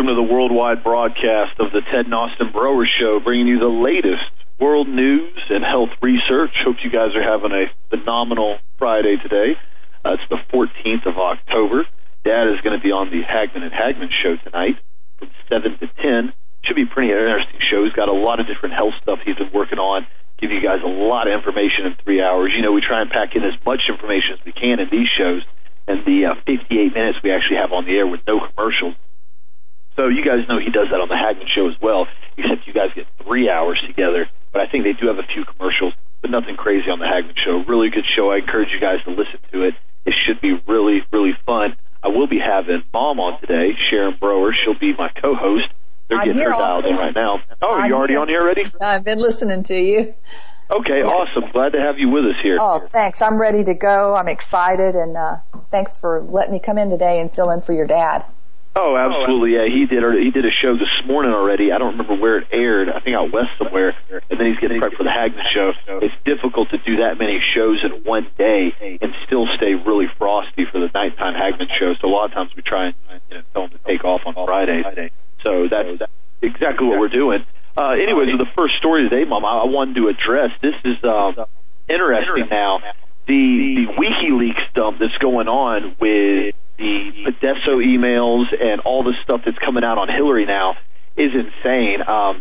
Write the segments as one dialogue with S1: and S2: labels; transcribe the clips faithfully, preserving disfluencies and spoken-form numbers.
S1: welcome to the worldwide broadcast of the Ted and Austin Broer Show, bringing you the latest world news and health research. Hope you guys are having a phenomenal Friday today. Uh, it's the fourteenth of October. Dad is going to be on the Hagman and Hagman Show tonight from seven to ten. Should be a pretty interesting show. He's got a lot of different health stuff he's been working on. Give you guys a lot of information in three hours. You know, we try and pack in as much information as we can in these shows. And the uh, fifty-eight minutes we actually have on the air with no commercials. So you guys know he does that on the Hagman Show as well, except you guys get three hours together. But I think they do have a few commercials, but nothing crazy on the Hagman Show. Really good show. I encourage you guys to listen to it. It should be really, really fun. I will be having Mom on today, Sharon Broer. She'll be my co-host. They're
S2: I'm
S1: getting her dialed in right now. Oh, are you already
S2: here.
S1: on here already?
S2: I've been listening to you.
S1: Okay, yeah. Awesome. Glad to have you with us here.
S2: Oh, thanks. I'm ready to go. I'm excited, and uh, thanks for letting me come in today and fill in for your dad.
S1: Oh, absolutely. Yeah, he did. He did a show this morning already. I don't remember where it aired. I think out west somewhere. And then he's getting prepped for the Hagman Show. It's difficult to do that many shows in one day and still stay really frosty for the nighttime Hagman Show. So a lot of times we try and you know, tell him to take off on Fridays. So that's exactly what we're doing. Uh, anyways, the first story today, Mom, I wanted to address. This is um, interesting now. The, the WikiLeaks dump that's going on with the Podesto emails and all the stuff that's coming out on Hillary now is insane. Um,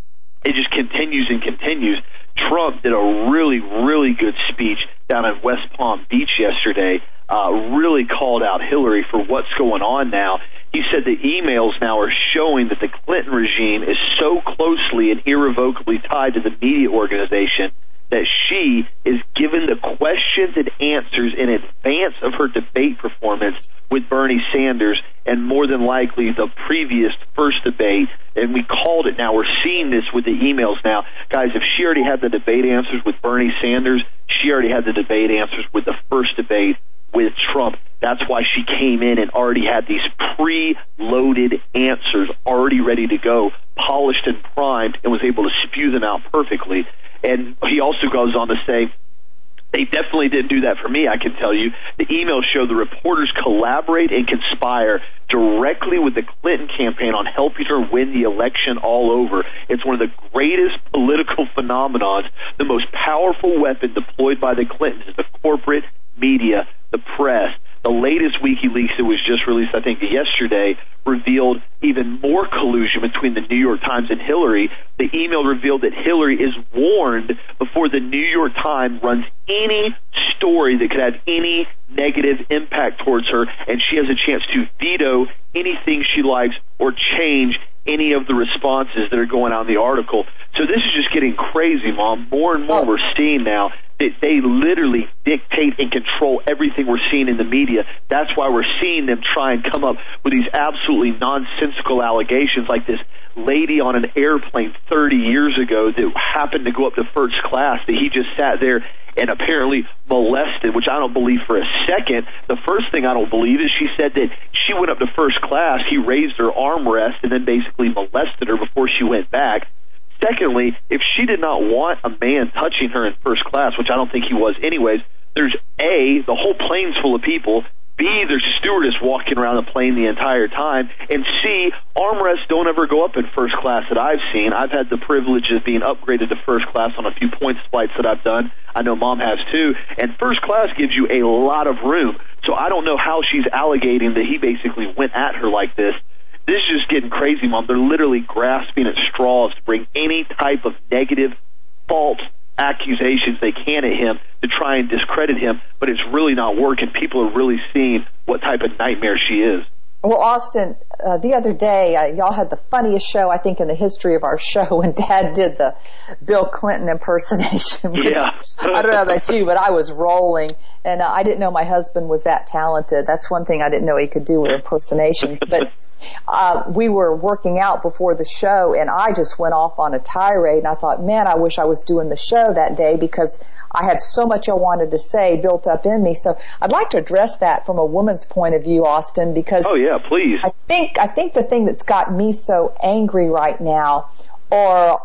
S1: it just continues and continues. Trump did a really, really good speech down at West Palm Beach yesterday, uh, really called out Hillary for what's going on now. He said the emails now are showing that the Clinton regime is so closely and irrevocably tied to the media organization that she is given the questions and answers in advance of her debate performance with Bernie Sanders and more than likely the previous first debate. And we called it now. We're seeing this with the emails now. Guys, if she already had the debate answers with Bernie Sanders, she already had the debate answers with the first debate with Trump. That's why she came in and already had these pre-loaded answers already ready to go, polished and primed, and was able to spew them out perfectly. And he also goes on to say, they definitely didn't do that for me, I can tell you. The emails show the reporters collaborate and conspire directly with the Clinton campaign on helping her win the election all over. It's one of the greatest political phenomenons. The most powerful weapon deployed by the Clintons is the corporate media, the press. The latest WikiLeaks that was just released, I think, yesterday, revealed even more collusion between the New York Times and Hillary. The email revealed that Hillary is warned before the New York Times runs any story that could have any negative impact towards her, and she has a chance to veto anything she likes or change any of the responses that are going on in the article. So this is just getting crazy, Mom. More and more we're seeing now that they literally dictate and control everything we're seeing in the media. That's why we're seeing them try and come up with these absolutely nonsensical allegations like this lady on an airplane thirty years ago that happened to go up to first class that he just sat there and apparently molested, which I don't believe for a second. The first thing I don't believe is she said that she went up to first class, he raised her armrest and then basically molested her before she went back. Secondly, if she did not want a man touching her in first class, which I don't think he was anyways, there's A, the whole plane's full of people, B, there's stewardess walking around the plane the entire time, and C, armrests don't ever go up in first class that I've seen. I've had the privilege of being upgraded to first class on a few points flights that I've done. I know Mom has too, and first class gives you a lot of room. So I don't know how she's allegating that he basically went at her like this. This is just getting crazy, Mom. They're literally grasping at straws to bring any type of negative, false accusations they can at him to try and discredit him, but it's really not working. People are really seeing what type of nightmare she is.
S2: Well, Austin, uh, the other day, uh, y'all had the funniest show, I think, in the history of our show when Dad did the Bill Clinton impersonation. Which,
S1: yeah.
S2: I don't know about you, but I was rolling, and uh, I didn't know my husband was that talented. That's one thing I didn't know he could do with impersonations. But uh, we were working out before the show, and I just went off on a tirade, and I thought, man, I wish I was doing the show that day because I had so much I wanted to say built up in me. So I'd like to address that from a woman's point of view, Austin, because
S1: oh yeah, please.
S2: I think I think the thing that's got me so angry right now are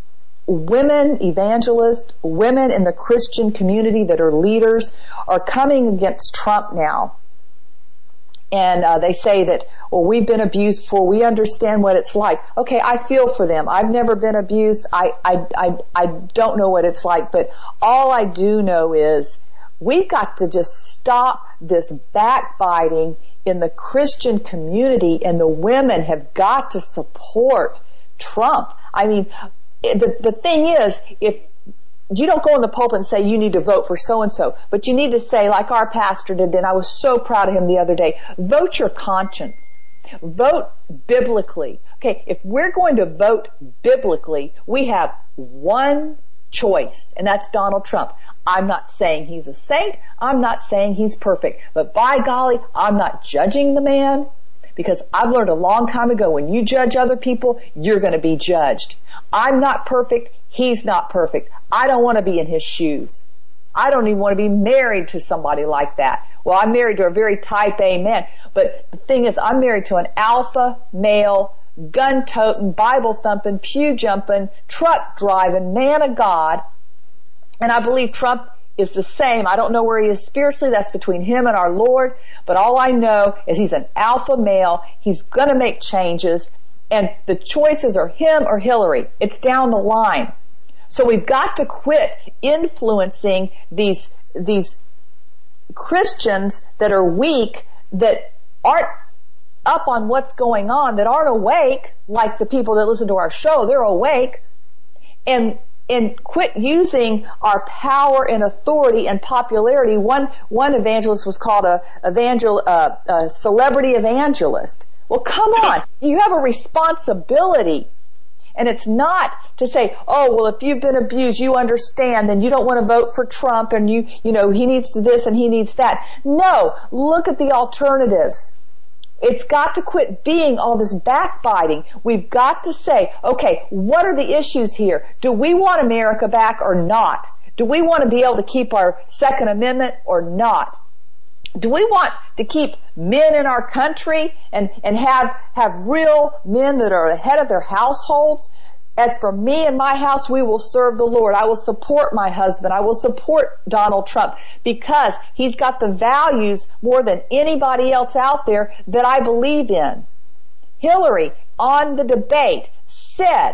S2: women evangelists, women in the Christian community that are leaders are coming against Trump now. And uh, they say that, well, we've been abused before. We understand what it's like. Okay, I feel for them. I've never been abused. I, I, I, I don't know what it's like. But all I do know is we've got to just stop this backbiting in the Christian community, and the women have got to support Trump. I mean, the, the thing is, if you don't go in the pulpit and say you need to vote for so-and-so, but you need to say, like our pastor did, and I was so proud of him the other day, vote your conscience. Vote biblically. Okay, if we're going to vote biblically, we have one choice, and that's Donald Trump. I'm not saying he's a saint. I'm not saying he's perfect. But by golly, I'm not judging the man, because I've learned a long time ago, when you judge other people, you're going to be judged. I'm not perfect. He's not perfect. I don't want to be in his shoes. I don't even want to be married to somebody like that. Well, I'm married to a very type A man. But the thing is, I'm married to an alpha male, gun-toting, Bible-thumping, pew-jumping, truck-driving man of God. And I believe Trump is the same. I don't know where he is spiritually. That's between him and our Lord. But all I know is he's an alpha male. He's going to make changes. And the choices are him or Hillary. It's down the line. So we've got to quit influencing these, these Christians that are weak, that aren't up on what's going on, that aren't awake, like the people that listen to our show. They're awake. And, and quit using our power and authority and popularity. One, one evangelist was called a, evangel, uh, a celebrity evangelist. Well, come on. You have a responsibility. And it's not to say, oh, well, if you've been abused, you understand, then you don't want to vote for Trump, and you, you know, he needs to this and he needs that. No, look at the alternatives. It's got to quit being all this backbiting. We've got to say, okay, what are the issues here? Do we want America back or not? Do we want to be able to keep our Second Amendment or not? Do we want to keep men in our country and, and have, have real men that are the head of their households? As for me and my house, we will serve the Lord. I will support my husband. I will support Donald Trump, because he's got the values more than anybody else out there that I believe in. Hillary, on the debate, said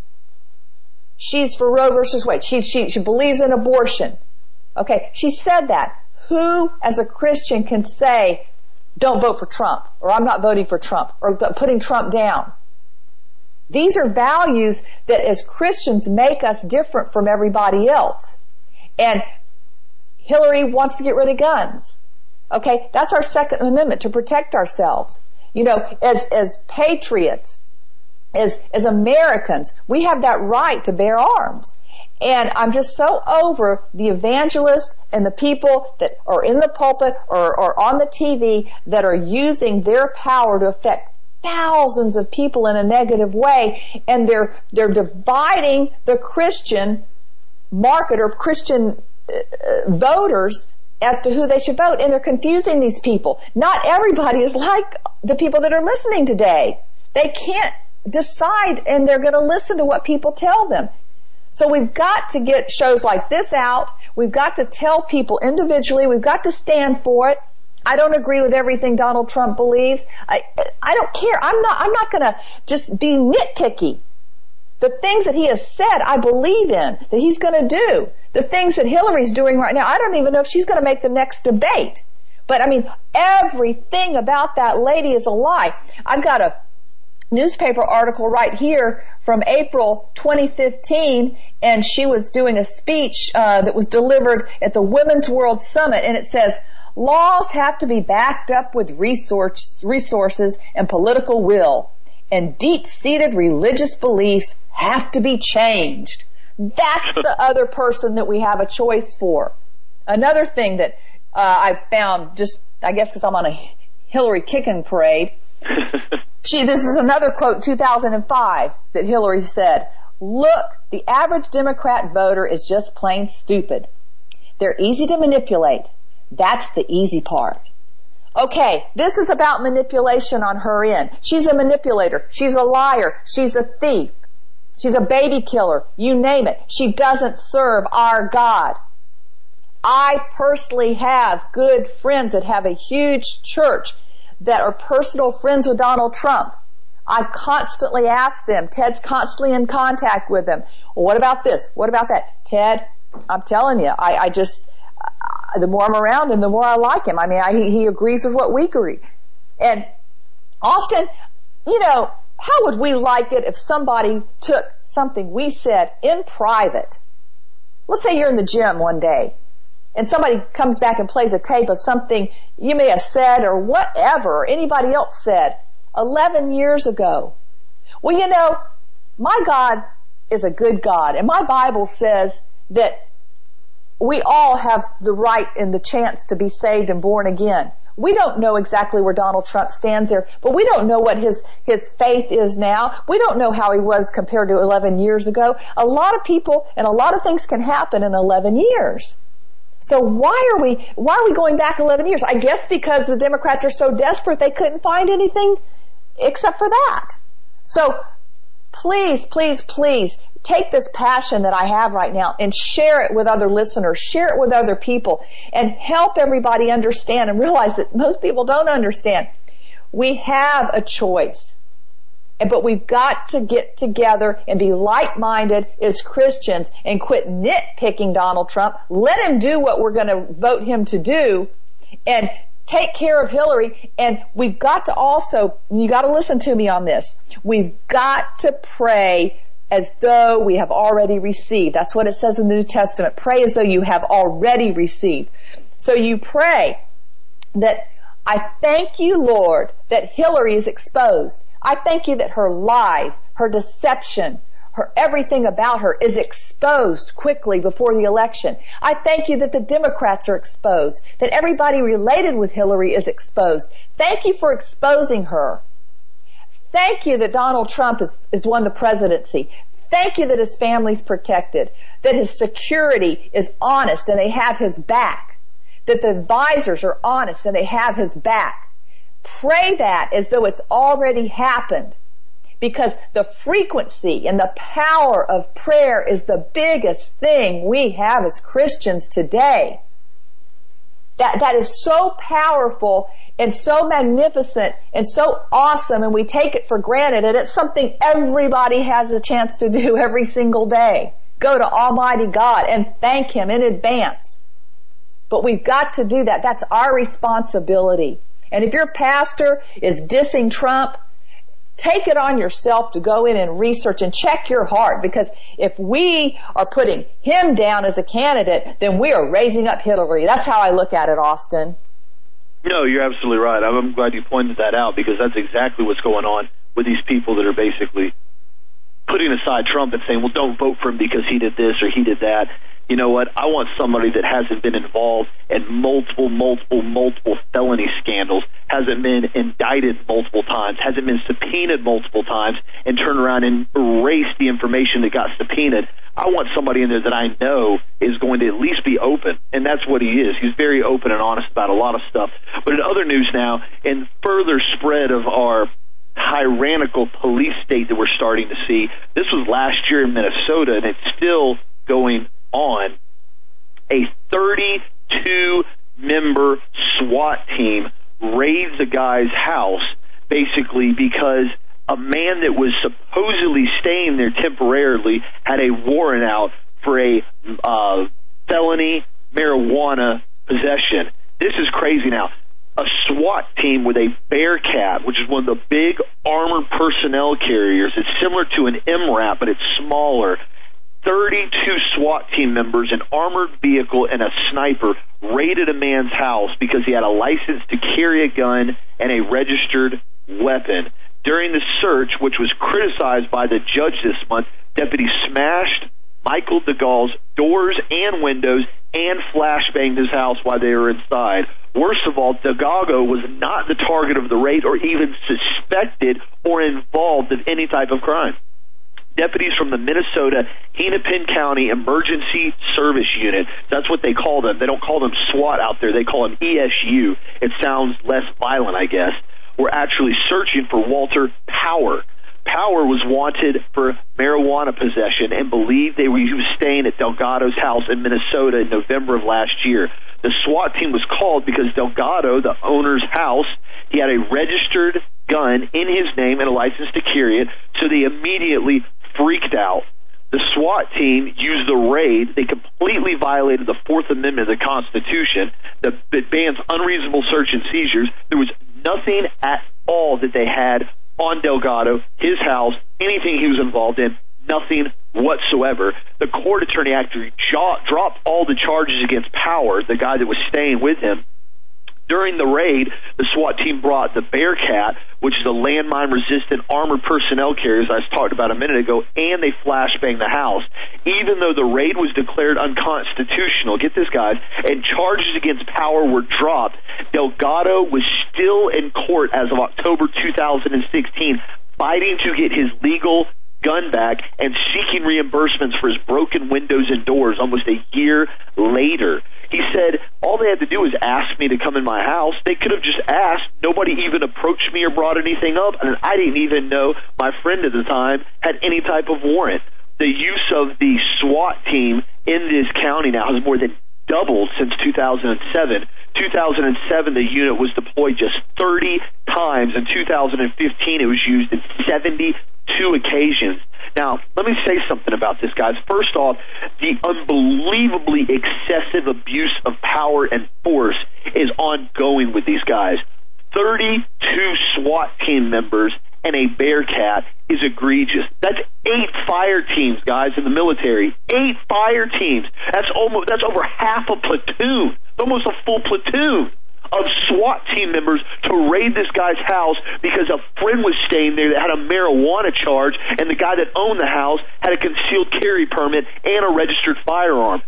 S2: she's for Roe versus Wade. She, she, she believes in abortion. Okay, she said that. Who, as a Christian, can say, don't vote for Trump, or I'm not voting for Trump, or putting Trump down? These are values that as Christians make us different from everybody else. And Hillary wants to get rid of guns. Okay, that's our Second Amendment, to protect ourselves. You know, as, as patriots, as, as Americans, we have that right to bear arms. And I'm just so over the evangelists and the people that are in the pulpit or, or on the T V that are using their power to affect thousands of people in a negative way, and they're they're dividing the Christian market or Christian uh, voters as to who they should vote, and they're confusing these people. Not everybody is like the people that are listening today. They can't decide, and they're going to listen to what people tell them. So we've got to get shows like this out. We've got to tell people individually. We've got to stand for it. I don't agree with everything Donald Trump believes. I, I don't care. I'm not, I'm not gonna just be nitpicky. The things that he has said, I believe in, that he's gonna do. The things that Hillary's doing right now, I don't even know if she's gonna make the next debate. But I mean, everything about that lady is a lie. I've got a newspaper article right here from April twenty fifteen, and she was doing a speech uh, that was delivered at the Women's World Summit, and it says, laws have to be backed up with resource, resources and political will, and deep-seated religious beliefs have to be changed. That's the other person that we have a choice for. Another thing that uh, I found, just I guess because I'm on a Hillary kicking parade, She, this is another quote, two thousand five, that Hillary said, look, the average Democrat voter is just plain stupid. They're easy to manipulate. That's the easy part. Okay, this is about manipulation on her end. She's a manipulator. She's a liar. She's a thief. She's a baby killer. You name it. She doesn't serve our God. I personally have good friends that have a huge church that are personal friends with Donald Trump. I constantly ask them. Ted's constantly in contact with them. Well, what about this? What about that? Ted, I'm telling you, I, I just, uh, the more I'm around him, the more I like him. I mean, I, he, he agrees with what we agree. And Austin, you know, how would we like it if somebody took something we said in private? Let's say you're in the gym one day and somebody comes back and plays a tape of something you may have said or whatever anybody else said eleven years ago. Well, you know, my God is a good God, and my Bible says that we all have the right and the chance to be saved and born again. We don't know exactly where Donald Trump stands there, but we don't know what his, his faith is now. We don't know how he was compared to eleven years ago. A lot of people and a lot of things can happen in eleven years. So why are we, why are we going back eleven years? I guess because the Democrats are so desperate they couldn't find anything except for that. So please, please, please take this passion that I have right now and share it with other listeners, share it with other people, and help everybody understand and realize that most people don't understand. We have a choice, but we've got to get together and be like-minded as Christians and quit nitpicking Donald Trump. Let him do what we're going to vote him to do and take care of Hillary. And we've got to also, you got to listen to me on this, we've got to pray as though we have already received. That's what it says in the New Testament. Pray as though you have already received. So you pray that, I thank you, Lord, that Hillary is exposed. I thank you that her lies, her deception, her everything about her is exposed quickly before the election. I thank you that the Democrats are exposed, that everybody related with Hillary is exposed. Thank you for exposing her. Thank you that Donald Trump is, is won the presidency. Thank you that his family's protected, that his security is honest and they have his back, that the advisors are honest and they have his back. Pray that as though it's already happened, because the frequency and the power of prayer is the biggest thing we have as Christians today. That, that is so powerful and so magnificent and so awesome, and we take it for granted, and it's something everybody has a chance to do every single day. Go to Almighty God and thank Him in advance. But we've got to do that. That's our responsibility. And if your pastor is dissing Trump, take it on yourself to go in and research and check your heart, because if we are putting him down as a candidate, then we are raising up Hillary. That's how I look at it, Austin.
S1: No, you're absolutely right. I'm glad you pointed that out, because that's exactly what's going on with these people that are basically putting aside Trump and saying, well, don't vote for him because he did this or he did that. You know what? I want somebody that hasn't been involved in multiple, multiple, multiple felony scandals, hasn't been indicted multiple times, hasn't been subpoenaed multiple times, and turn around and erase the information that got subpoenaed. I want somebody in there that I know is going to at least be open, and that's what he is. He's very open and honest about a lot of stuff. But in other news now, in further spread of our tyrannical police state that we're starting to see, this was last year in Minnesota, and it's still going on. A thirty-two member SWAT team raids a guy's house basically because a man that was supposedly staying there temporarily had a warrant out for a uh, felony marijuana possession. This is crazy now. A SWAT team with a Bearcat, which is one of the big armored personnel carriers. It's similar to an M RAP, but it's smaller. thirty-two SWAT team members, an armored vehicle, and a sniper raided a man's house because he had a license to carry a gun and a registered weapon. During the search, which was criticized by the judge this month, deputies smashed Michael DeGaule's doors and windows and flashbanged his house while they were inside. Worst of all, DeGago was not the target of the raid or even suspected or involved in any type of crime. Deputies from the Minnesota Hennepin County Emergency Service Unit, that's what they call them. They don't call them SWAT out there. They call them E S U. It sounds less violent, I guess. Were actually searching for Walter Power. Power was wanted for marijuana possession and believed they were, he was staying at Delgado's house in Minnesota in November of last year. The SWAT team was called because Delgado, the owner's house, he had a registered gun in his name and a license to carry it, so they immediately freaked out. The SWAT team used the raid. They completely violated the Fourth Amendment of the Constitution that, that bans unreasonable search and seizures. There was nothing at all that they had on Delgado, his house, anything he was involved in, nothing whatsoever. The court attorney actually dropped all the charges against Power, the guy that was staying with him. During the raid, the SWAT team brought the Bearcat, which is a landmine-resistant armored personnel carrier, as I talked about a minute ago, and they flashbanged the house. Even though the raid was declared unconstitutional, get this, guys, and charges against Power were dropped, Delgado was still in court as of October two thousand sixteen, fighting to get his legal gun back and seeking reimbursements for his broken windows and doors almost a year later. He said, all they had to do was ask me to come in my house. They could have just asked. Nobody even approached me or brought anything up, and I didn't even know my friend at the time had any type of warrant. The use of the SWAT team in this county now has more than doubled since two thousand seven. two thousand seven, the unit was deployed just thirty times. In two thousand fifteen, it was used in seventy-two occasions. Now, let me say something about this, guys. First off, the unbelievably excessive abuse of power and force is ongoing with these guys. thirty-two SWAT team members and a Bearcat is egregious. That's eight fire teams, guys, in the military. Eight fire teams. That's almost that's over half a platoon. It's almost a full platoon of SWAT team members to raid this guy's house because a friend was staying there that had a marijuana charge, and the guy that owned the house had a concealed carry permit and a registered firearm.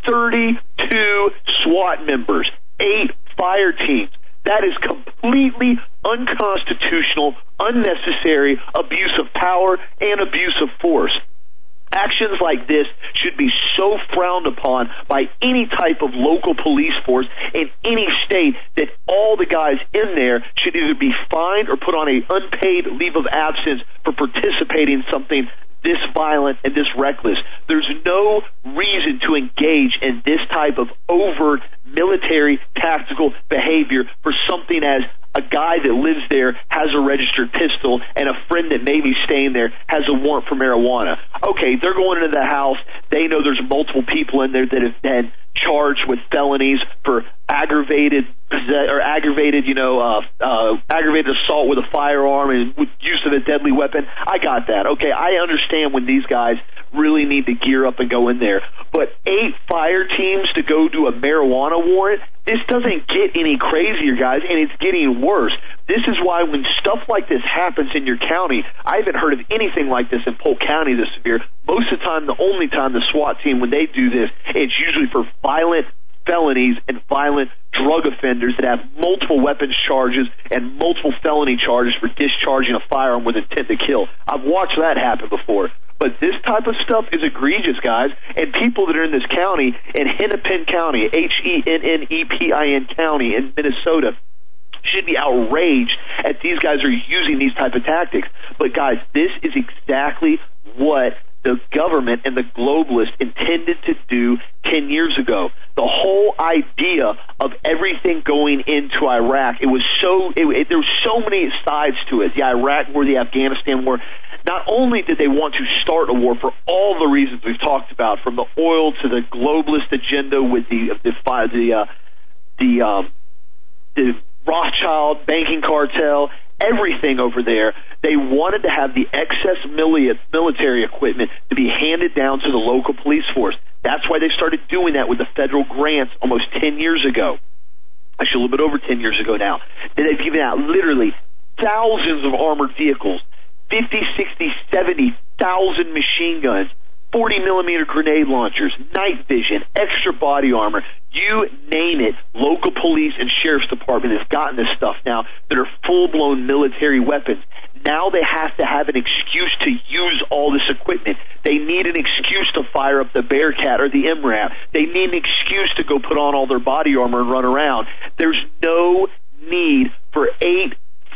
S1: thirty-two SWAT members, eight fire teams. That is completely unconstitutional, unnecessary abuse of power and abuse of force. Actions like this should be so frowned upon by any type of local police force in any state that all the guys in there should either be fined or put on an unpaid leave of absence for participating in something this violent and this reckless. There's no reason to engage in this type of overt military tactical behavior for something as a guy that lives there has a registered pistol and a friend that may be staying there has a warrant for marijuana. Okay, they're going into the house. They know there's multiple people in there that have been charged with felonies for aggravated or aggravated, you know, uh, uh, aggravated assault with a firearm and with use of a deadly weapon. I got that. Okay, I understand when these guys really need to gear up and go in there. But eight fire teams to go do a marijuana warrant, this doesn't get any crazier, guys, and it's getting worse. This is why when stuff like this happens in your county, I haven't heard of anything like this in Polk County this severe. Most of the time, the only time the SWAT team, when they do this, it's usually for violent felonies and violent drug offenders that have multiple weapons charges and multiple felony charges for discharging a firearm with intent to kill. I've watched that happen before. But this type of stuff is egregious, guys, and people that are in this county, in Hennepin County, H E N N E P I N County in Minnesota, should be outraged at these guys are using these type of tactics. But, guys, this is exactly what the government and the globalists intended to do ten years ago. The whole idea of everything going into Iraq, it was so, it, it, there were so many sides to it. The Iraq war, the Afghanistan war. Not only did they want to start a war for all the reasons we've talked about, from the oil to the globalist agenda with the the the uh, the, um, the Rothschild banking cartel, everything over there, they wanted to have the excess military equipment to be handed down to the local police force. That's why they started doing that with the federal grants almost ten years ago. Actually, a little bit over ten years ago now. They've given out literally thousands of armored vehicles, fifty, sixty, seventy thousand machine guns, forty millimeter grenade launchers, night vision, extra body armor, you name it. Local police and sheriff's department has gotten this stuff now that are full-blown military weapons. Now they have to have an excuse to use all this equipment. They need an excuse to fire up the Bearcat or the M RAP. They need an excuse to go put on all their body armor and run around. There's no need for eight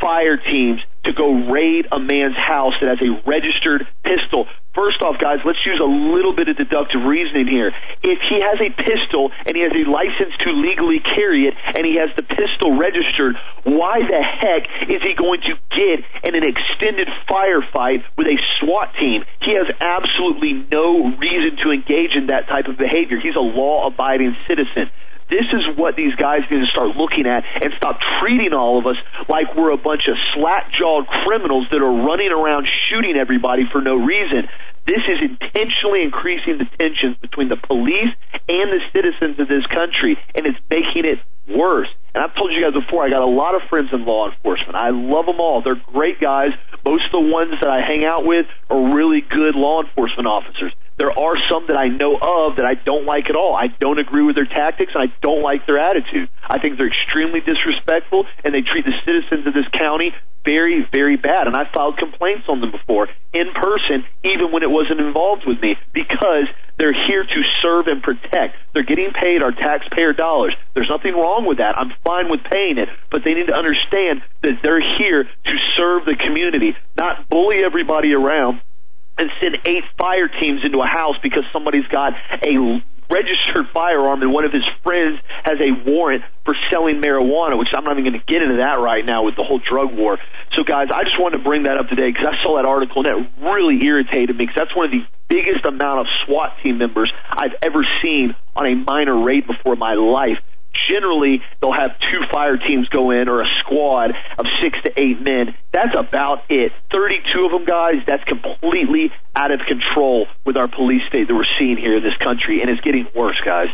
S1: fire teams to go raid a man's house that has a registered pistol. First off, guys, let's use a little bit of deductive reasoning here. If he has a pistol and he has a license to legally carry it and he has the pistol registered, why the heck is he going to get in an extended firefight with a SWAT team? He has absolutely no reason to engage in that type of behavior. He's a law-abiding citizen. This is what these guys need to start looking at and stop treating all of us like we're a bunch of slack-jawed criminals that are running around shooting everybody for no reason. This is intentionally increasing the tensions between the police and the citizens of this country, and it's making it worse. And I've told you guys before, I got a lot of friends in law enforcement. I love them all. They're great guys. Most of the ones that I hang out with are really good law enforcement officers. There are some that I know of that I don't like at all. I don't agree with their tactics, and I don't like their attitude. I think they're extremely disrespectful, and they treat the citizens of this county very, very bad. And I filed complaints on them before in person, even when it wasn't involved with me, because they're here to serve and protect. They're getting paid our taxpayer dollars. There's nothing wrong with that. I'm fine with paying it, but they need to understand that they're here to serve the community, not bully everybody around and send eight fire teams into a house because somebody's got a registered firearm and one of his friends has a warrant for selling marijuana, which I'm not even going to get into that right now with the whole drug war. So, guys, I just wanted to bring that up today because I saw that article and that really irritated me because that's one of the biggest amount of SWAT team members I've ever seen on a minor raid before in my life. Generally, they'll have two fire teams go in or a squad of six to eight men. That's about it. thirty-two of them, guys, that's completely out of control with our police state that we're seeing here in this country, and it's getting worse, guys.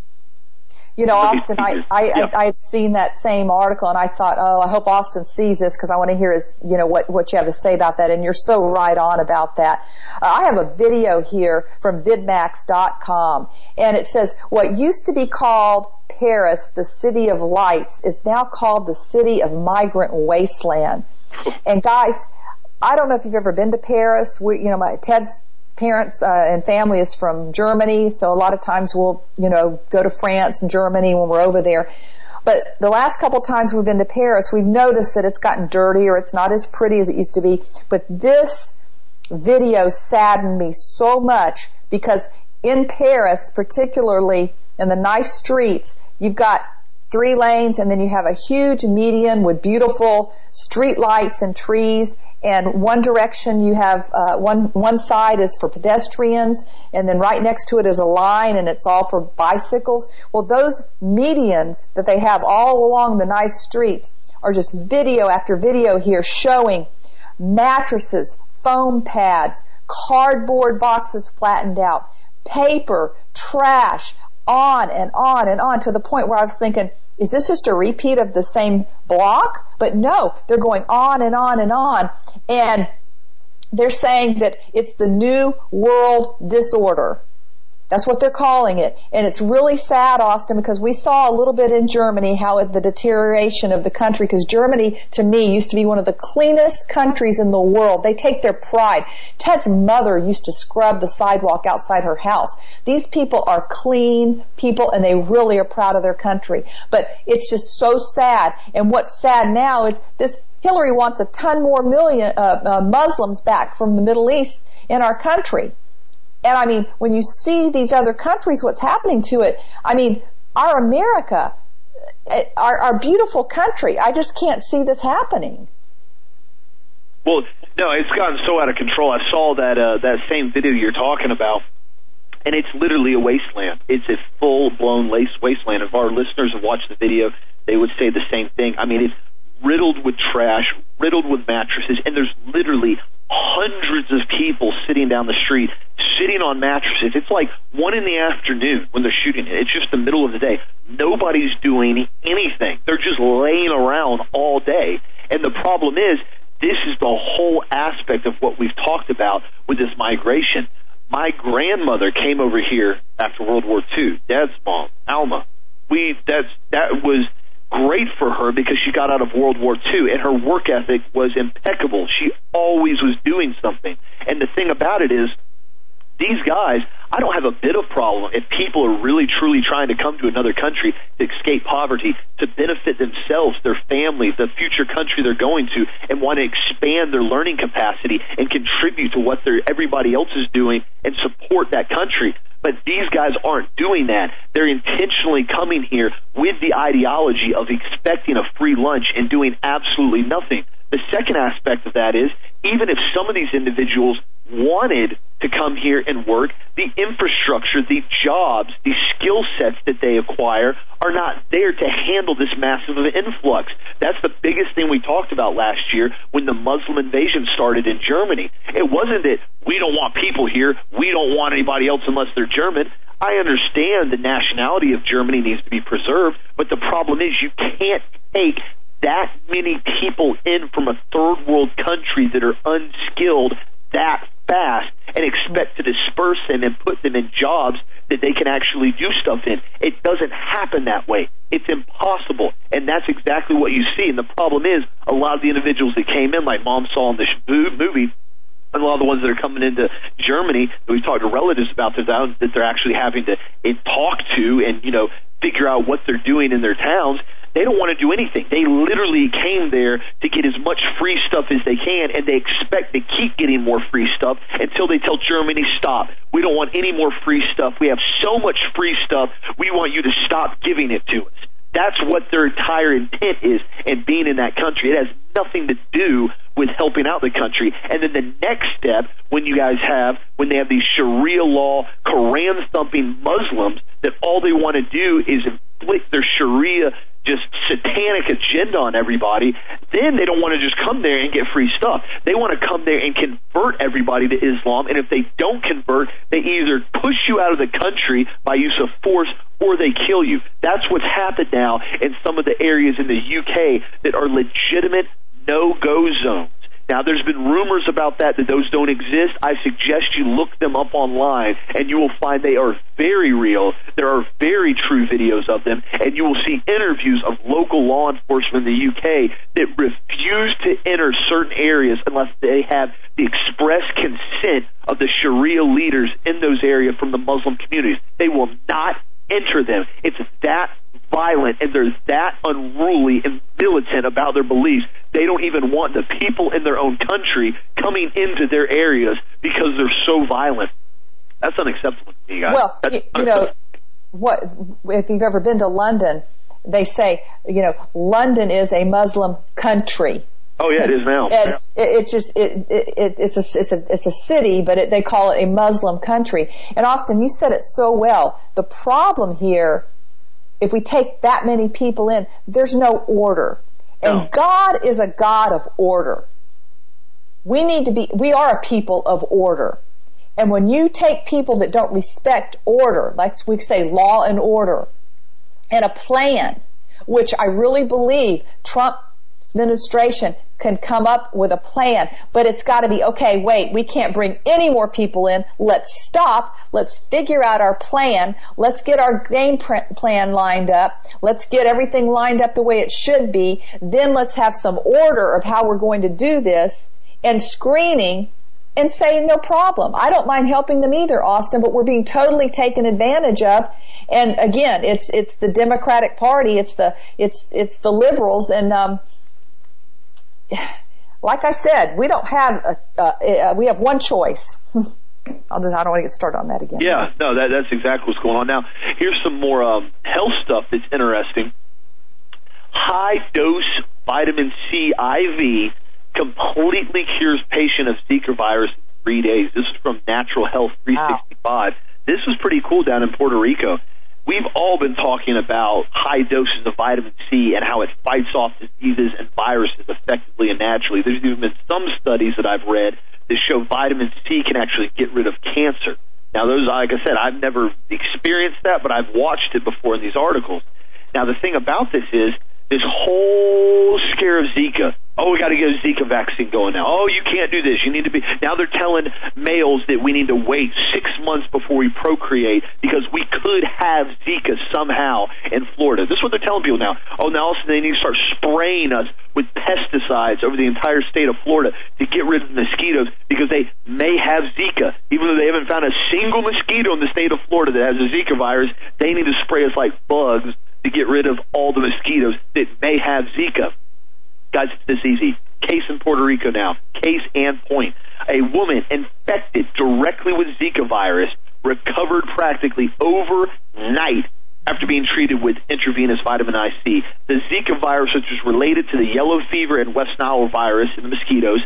S2: You know, Austin, I, I, yeah. I, I had seen that same article, and I thought, oh, I hope Austin sees this because I want to hear his, you know, what, what you have to say about that, and you're so right on about that. Uh, I have a video here from vidmax dot com, and it says, what used to be called Paris, the city of lights, is now called the city of migrant wasteland. And guys, I don't know if you've ever been to Paris. We, you know, my Ted's parents uh, and family is from Germany, so a lot of times we'll, you know, go to France and Germany when we're over there. But the last couple times we've been to Paris, we've noticed that it's gotten dirtier. It's not as pretty as it used to be. But this video saddened me so much because in Paris, particularly in the nice streets, you've got three lanes and then you have a huge median with beautiful street lights and trees. And one direction you have, uh, one, one side is for pedestrians, and then right next to it is a line, and it's all for bicycles. Well, those medians that they have all along the nice streets are just video after video here showing mattresses, foam pads, cardboard boxes flattened out, paper, trash, on and on and on to the point where I was thinking, is this just a repeat of the same block? But no, they're going on and on and on. And they're saying that it's the new world disorder. That's what they're calling it. And it's really sad, Austin, because we saw a little bit in Germany how it, the deterioration of the country, because Germany, to me, used to be one of the cleanest countries in the world. They take their pride. Ted's mother used to scrub the sidewalk outside her house. These people are clean people, and they really are proud of their country. But it's just so sad. And what's sad now is this Hillary wants a ton more million uh, uh, Muslims back from the Middle East in our country. And I mean, when you see these other countries, what's happening to it, I mean, our America, our, our beautiful country, I just can't see this happening.
S1: Well, no, it's gotten so out of control. I saw that, uh, that same video you're talking about, and it's literally a wasteland. It's a full-blown wasteland. If our listeners have watched the video, they would say the same thing. I mean, it's riddled with trash, riddled with mattresses, and there's literally hundreds of people sitting down the street, sitting on mattresses. It's like one in the afternoon when they're shooting it. It's just the middle of the day. Nobody's doing anything. They're just laying around all day. And the problem is, this is the whole aspect of what we've talked about with this migration. My grandmother came over here after World War Two. Dad's mom, Alma. We that's that was great for her because she got out of World War Two, and her work ethic was impeccable. She always was doing something. And the thing about it is, these guys, I don't have a bit of problem if people are really, truly trying to come to another country to escape poverty, to benefit themselves, their family, the future country they're going to, and want to expand their learning capacity and contribute to what they're, everybody else is doing and support that country. But these guys aren't doing that. They're intentionally coming here with the ideology of expecting a free lunch and doing absolutely nothing. The second aspect of that is, even if some of these individuals wanted to come here and work, the infrastructure, the jobs, the skill sets that they acquire are not there to handle this massive of an influx. That's the biggest thing we talked about last year when the Muslim invasion started in Germany. It wasn't that we don't want people here, we don't want anybody else unless they're German. I understand the nationality of Germany needs to be preserved, but the problem is you can't take that many people in from a third world country that are unskilled that fast and expect to disperse them and put them in jobs that they can actually do stuff in. It doesn't happen that way. It's impossible, and that's exactly what you see. And the problem is, a lot of the individuals that came in, like Mom saw in this movie, and a lot of the ones that are coming into Germany, that we talked to relatives about, that they're actually having to talk to and, you know, figure out what they're doing in their towns. They don't want to do anything. They literally came there to get as much free stuff as they can, and they expect to keep getting more free stuff until they tell Germany, stop. We don't want any more free stuff. We have so much free stuff, we want you to stop giving it to us. That's what their entire intent is in being in that country. It has nothing to do with helping out the country. And then the next step, when you guys have, when they have these Sharia law, Quran-thumping Muslims that all they want to do is inflict their Sharia just satanic agenda on everybody, then they don't want to just come there and get free stuff. They want to come there and convert everybody to Islam, and if they don't convert, they either push you out of the country by use of force or they kill you. That's what's happened now in some of the areas in the U K that are legitimate no-go zones. Now, there's been rumors about that, that those don't exist. I suggest you look them up online, and you will find they are very real. There are very true videos of them, and you will see interviews of local law enforcement in the U K that refuse to enter certain areas unless they have the express consent of the Sharia leaders in those areas from the Muslim communities. They will not enter them. It's that violent, and they're that unruly and militant about their beliefs. They don't even want the people in their own country coming into their areas because they're so violent. That's unacceptable to me, guys.
S2: Well, you, you know, what if you've ever been to London, they say, you know, London is a Muslim country.
S1: Oh yeah, it is now.
S2: And yeah. it, it just it, it it's a it's a it's a city, but it, they call it a Muslim country. And Austin, you said it so well. The problem here, if we take that many people in, there's no order. And no. God is a God of order. We need to be, we are a people of order. And when you take people that don't respect order, like we say law and order, and a plan, which I really believe Trump's administration can come up with a plan, but it's got to be, okay, wait, we can't bring any more people in. Let's stop. Let's figure out our plan. Let's get our game plan lined up. Let's get everything lined up the way it should be. Then let's have some order of how we're going to do this and screening and say no problem. I don't mind helping them either, Austin, but we're being totally taken advantage of. And again, it's, it's the Democratic Party. It's the, it's, it's the liberals. And, um, like I said, we don't have a, uh, we have one choice. I'll just, I don't want to get started on that again.
S1: Yeah, no, that, that's exactly what's going on. Now, here's some more um, health stuff that's interesting. High-dose vitamin C I V completely cures patient of Zika virus in three days. This is from Natural Health three sixty-five. Wow. This was pretty cool down in Puerto Rico. We've all been talking about high doses of vitamin C and how it fights off diseases and viruses effectively and naturally. There's even been some studies that I've read that show vitamin C can actually get rid of cancer. Now, those, like I said, I've never experienced that, but I've watched it before in these articles. Now, the thing about this is, this whole scare of Zika, Oh, we got to get a Zika vaccine going now. Oh, you can't do this. You need to be. Now they're telling males that we need to wait six months before we procreate because we could have Zika somehow in Florida. This is what they're telling people now. Oh, now also they need to start spraying us with pesticides over the entire state of Florida to get rid of the mosquitoes because they may have Zika. Even though they haven't found a single mosquito in the state of Florida that has a Zika virus, they need to spray us like bugs to get rid of all the mosquitoes that may have Zika. Guys, it's this easy. Case in Puerto Rico now. Case and point. A woman infected directly with Zika virus recovered practically overnight after being treated with intravenous vitamin I C. The Zika virus, which is related to the yellow fever and West Nile virus in the mosquitoes,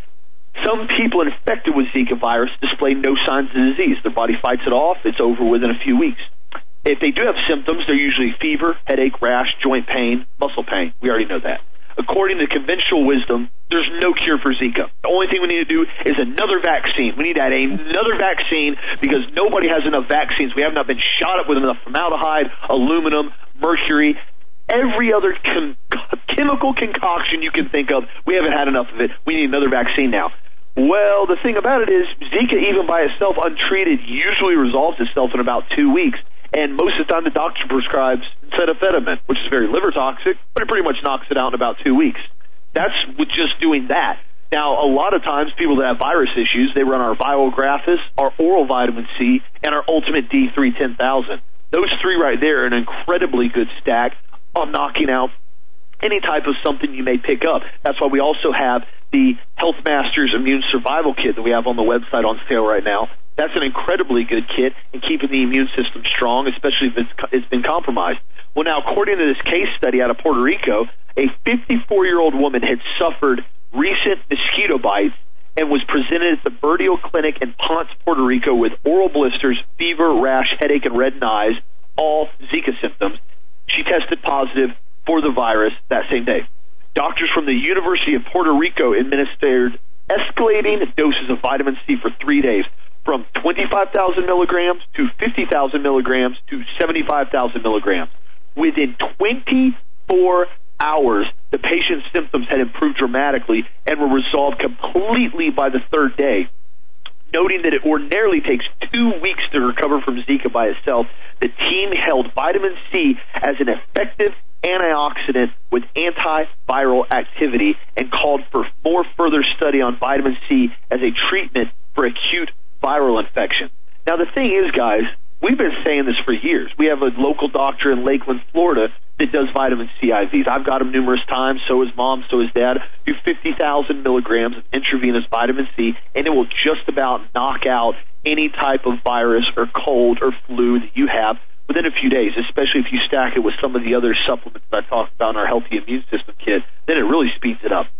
S1: some people infected with Zika virus display no signs of disease. Their body fights it off. It's over within a few weeks. If they do have symptoms, they're usually fever, headache, rash, joint pain, muscle pain. We already know that. According to conventional wisdom, there's no cure for Zika. The only thing we need to do is another vaccine. We need to add another vaccine because nobody has enough vaccines. We have not been shot up with enough formaldehyde, aluminum, mercury, every other com- chemical concoction you can think of. We haven't had enough of it. We need another vaccine now. Well, the thing about it is Zika, even by itself, untreated, usually resolves itself in about two weeks. And most of the time the doctor prescribes acetaminophen, which is very liver toxic, but it pretty much knocks it out in about two weeks. That's with just doing that. Now, a lot of times people that have virus issues, they run our Virographis, our oral vitamin C, and our Ultimate D three ten thousand. Those three right there are an incredibly good stack on knocking out any type of something you may pick up. That's why we also have the Health Masters Immune Survival Kit that we have on the website on sale right now. That's an incredibly good kit in keeping the immune system strong, especially if it's, it's been compromised. Well, now, according to this case study out of Puerto Rico, a fifty-four-year-old woman had suffered recent mosquito bites and was presented at the Verdio Clinic in Ponce, Puerto Rico with oral blisters, fever, rash, headache, and reddened eyes, all Zika symptoms. She tested positive for the virus that same day. Doctors from the University of Puerto Rico administered escalating doses of vitamin C for three days, from twenty-five thousand milligrams to fifty thousand milligrams to seventy-five thousand milligrams. Within twenty-four hours, the patient's symptoms had improved dramatically and were resolved completely by the third day. Noting that it ordinarily takes two weeks to recover from Zika by itself, the team held vitamin C as an effective antioxidant with antiviral activity and called for more further study on vitamin C as a treatment for acute viral infection. Now, the thing is, guys, we've been saying this for years. We have a local doctor in Lakeland, Florida, that does vitamin C I Vs. I've got them numerous times. So is mom, so is dad. Do fifty thousand milligrams of intravenous vitamin C, and it will just about knock out any type of virus or cold or flu that you have within a few days, especially if you stack it with some of the other supplements that I talked about in our Healthy Immune System Kit. Then it really speeds it up.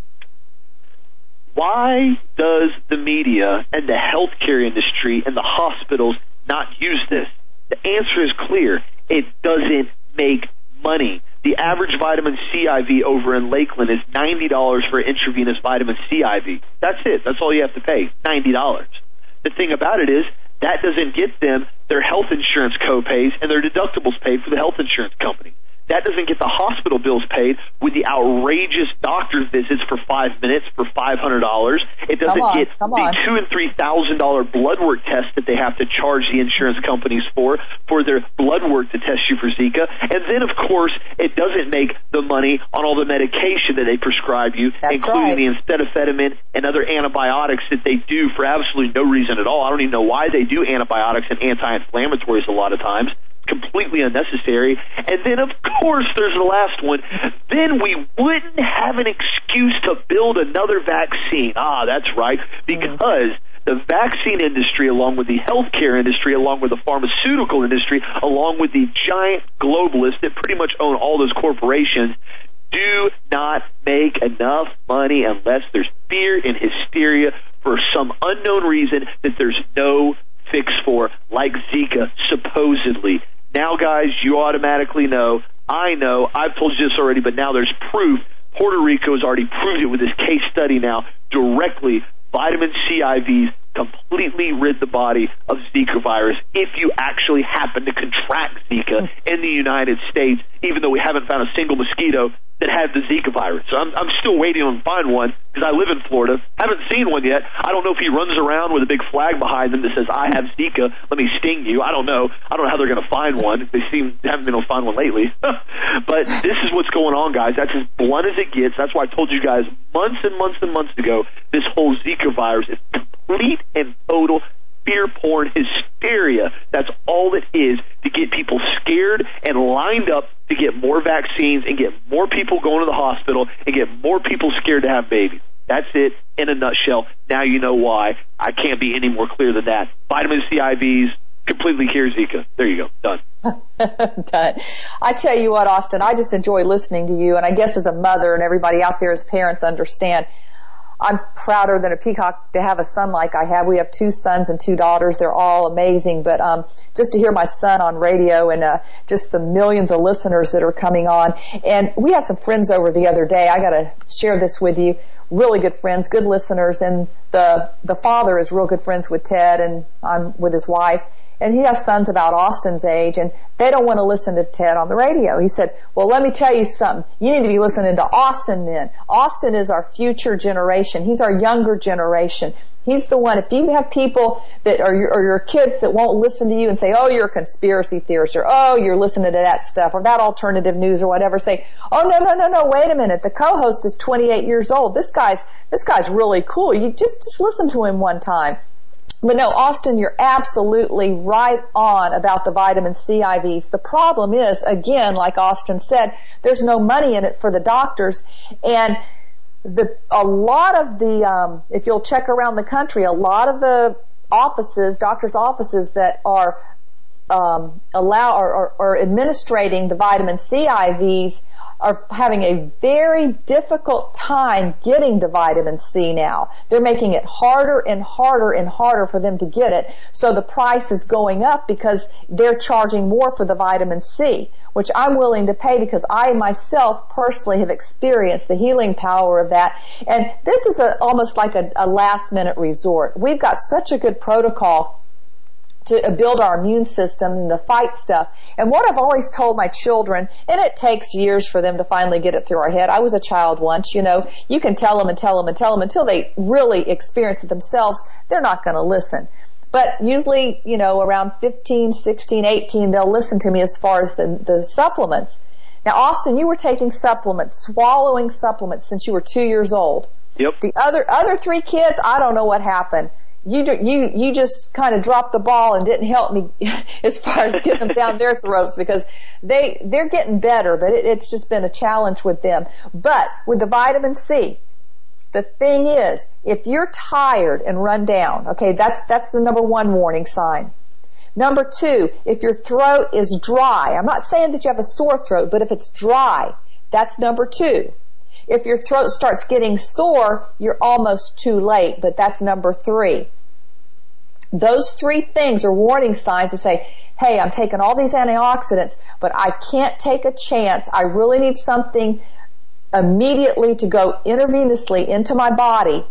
S1: Why does the media and the healthcare industry and the hospitals not use this? The answer is clear. It doesn't make money. The average vitamin C I V over in Lakeland is ninety dollars for intravenous vitamin C I V. That's it. That's all you have to pay, ninety dollars. The thing about it is that doesn't get them their health insurance co-pays and their deductibles paid for the health insurance company. That doesn't get the hospital bills paid with the outrageous doctor visits for five minutes for five hundred dollars. It doesn't
S2: on,
S1: get the two and three thousand dollar blood work tests that they have to charge the insurance companies for for their blood work to test you for Zika. And then, of course, it doesn't make the money on all the medication that they prescribe you,
S2: That's
S1: including
S2: right.
S1: the acetaminophen and other antibiotics that they do for absolutely no reason at all. I don't even know why they do antibiotics and anti-inflammatories a lot of times. Completely unnecessary. And then, of course, there's the last one. Then we wouldn't have an excuse to build another vaccine. Ah, that's right. Because mm. the vaccine industry, along with the healthcare industry, along with the pharmaceutical industry, along with the giant globalists that pretty much own all those corporations, do not make enough money unless there's fear and hysteria for some unknown reason that there's no fix for, like Zika, supposedly. Now, guys, you automatically know, I know, I've told you this already, but now there's proof. Puerto Rico has already proved it with this case study now, directly. Vitamin C I Vs completely rid the body of Zika virus if you actually happen to contract Zika in the United States, even though we haven't found a single mosquito that had the Zika virus. So I'm, I'm still waiting on find one because I live in Florida. Haven't seen one yet. I don't know if he runs around with a big flag behind him that says, I have Zika, let me sting you. I don't know. I don't know how they're going to find one. They seem they haven't been able to find one lately. But this is what's going on, guys. That's as blunt as it gets. That's why I told you guys months and months and months ago, this whole Zika virus is complete and total fear porn hysteria. That's all it is, to get people scared and lined up to get more vaccines and get more people going to the hospital and get more people scared to have babies. That's it in a nutshell. Now you know why. I can't be any more clear than that. Vitamin C I Vs completely cure Zika. There you go. Done.
S2: Done. I tell you what, Austin, I just enjoy listening to you, and I guess as a mother and everybody out there as parents understand, I'm prouder than a peacock to have a son like I have. We have two sons and two daughters. They're all amazing. But um just to hear my son on radio and uh just the millions of listeners that are coming on. And we had some friends over the other day. I got to share this with you. Really good friends, good listeners. And the the father is real good friends with Ted and I'm with his wife. And he has sons about Austin's age, and they don't want to listen to Ted on the radio. He said, well, let me tell you something. You need to be listening to Austin then. Austin is our future generation. He's our younger generation. He's the one. If you have people that are your, or your kids that won't listen to you and say, oh, you're a conspiracy theorist, or oh, you're listening to that stuff, or that alternative news or whatever, say, oh, no, no, no, no, wait a minute. The co-host is twenty-eight years old. This guy's, this guy's really cool. You just, just listen to him one time. But no, Austin, you're absolutely right on about the vitamin C I Vs. The problem is, again, like Austin said, there's no money in it for the doctors. And the, a lot of the, um, if you'll check around the country, a lot of the offices, doctors' offices that are, um, allow, or, or, or administrating the vitamin C I Vs are having a very difficult time getting the vitamin C now. They're making it harder and harder and harder for them to get it. So the price is going up because they're charging more for the vitamin C, which I'm willing to pay because I myself personally have experienced the healing power of that. And this is a, almost like a, a last minute resort. We've got such a good protocol to build our immune system and to fight stuff. And what I've always told my children, and it takes years for them to finally get it through our head. I was a child once, you know, you can tell them and tell them and tell them until they really experience it themselves, they're not going to listen. But usually, you know, around fifteen, sixteen, eighteen, they'll listen to me as far as the, the supplements. Now, Austin, you were taking supplements, swallowing supplements since you were two years old.
S1: Yep.
S2: The other, other three kids, I don't know what happened. You you you just kind of dropped the ball and didn't help me as far as getting them down their throats because they they're getting better, but it, it's just been a challenge with them. But with the vitamin C, the thing is, if you're tired and run down, okay, that's that's the number one warning sign. Number two, if your throat is dry, I'm not saying that you have a sore throat, but if it's dry, that's number two. If your throat starts getting sore, you're almost too late, but that's number three. Those three things are warning signs to say, hey, I'm taking all these antioxidants, but I can't take a chance. I really need something immediately to go intravenously into my body.